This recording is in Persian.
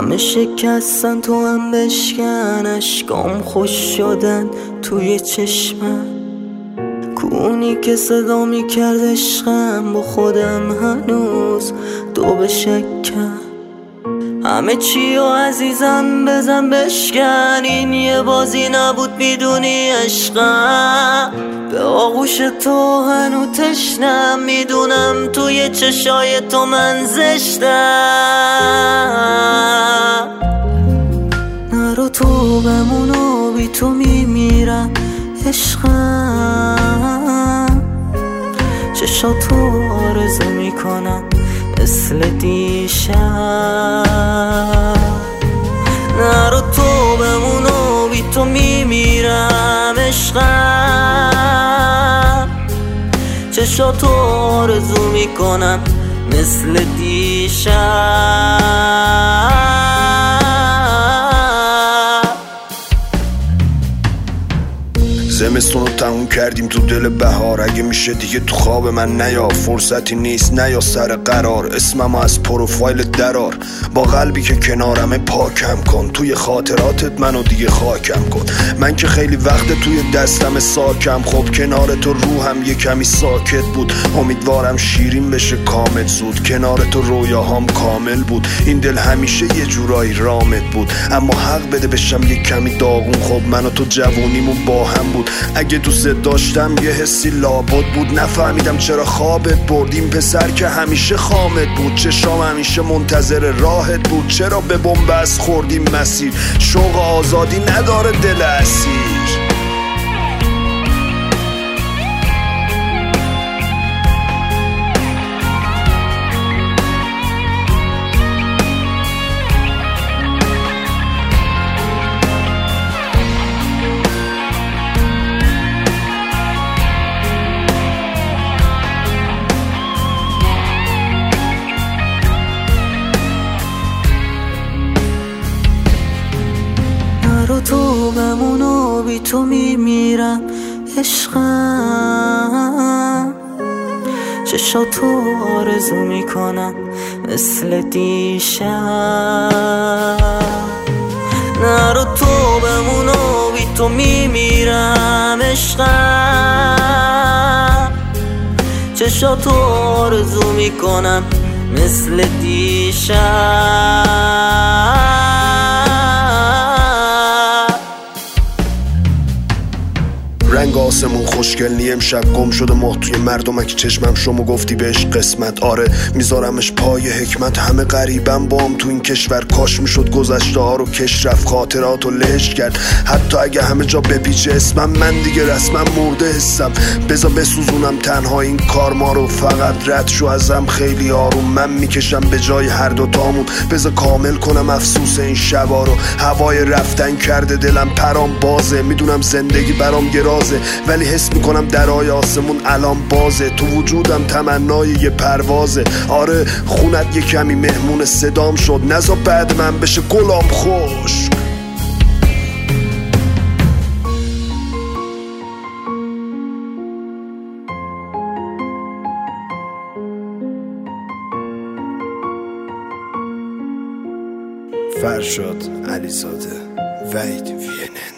همه شکستن تو هم بشکن، اشکام خوش شدن توی چشمم، کونی که صدا میکرد عشقم با خودم هنوز دو به شکم. همه چی و عزیزم بزن بشکن، این یه بازی نبود میدونی عشقم. به آغوش تو هنو تشنم، میدونم توی چشای تو من زشتم. نرو تو بمون و بی تو میمیرم عشقم. چشاتو آرزو میکنم مثل دیشب. نرو تو بمون و بی تو میمیرم عشقم. چشاتو آرزو میکنم مثل دیشب. زمستون رو تموم کردیم تو دل بهار، اگه میشه دیگه تو خواب من نیا، فرصتی نیست نیا سر قرار، اسممو از پروفایل درار، با قلبی که کنارمه پاکم کن، توی خاطراتت منو دیگه خاکم کن. من که خیلی وقت توی دستم ساکم، خب کنار تو روحم یه کمی ساکت بود، امیدوارم شیرین بشه کامل زود، کنار تو رویاهام کامل بود، این دل همیشه یه جورایی رامت بود، اما حق بده بشم یه کمی داغون، خب من و تو جوونیمون با هم بود، اگه دوست داشتم یه حسی لابد بود، نفهمیدم چرا خوابت برد، این پسر که همیشه خامت بود، چشام همیشه منتظر راهت بود، چرا به بنبست خوردیم مسیر، شوق آزادی نداره دل اسیر. تو بمون و بی تو میمیرم عشقم. چشاتو آرزو میکنم مثل دیشب. نرو تو بمون و بی تو میمیرم عشقم. چشاتو آرزو میکنم مثل دیشب. رنگ آسمون خوشگل نی امشب، گم شده ماه توی مردمک چشمم، شما گفتی بهش قسمت، آره میذارمش پای حکمت، همه غریبم با هم تو این کشور، کاش میشد گذشته ها رو کش رفت، خاطرات رو لهش کرد، حتی اگه همه جا بپیچه اسمم، من دیگه رسمم مرده حسم، بذار بسوزونم تنها این کار ما رو، فقط رد شو ازم خیلی آروم، من میکشم به جای هر دوتامون، بذار کامل کنم افسوس این شبا رو، هوای رفتن کرده دلم پرام بازه، میدونم زندگی برام گرازه، ولی حس میکنم درای آسمون الان بازه، تو وجودم تمنای یه پروازه، آره خونت یه کمی مهمون صدام شد، نزا بعد من بشه گلام خوش. فرشاد علیزاده، وحید وینن.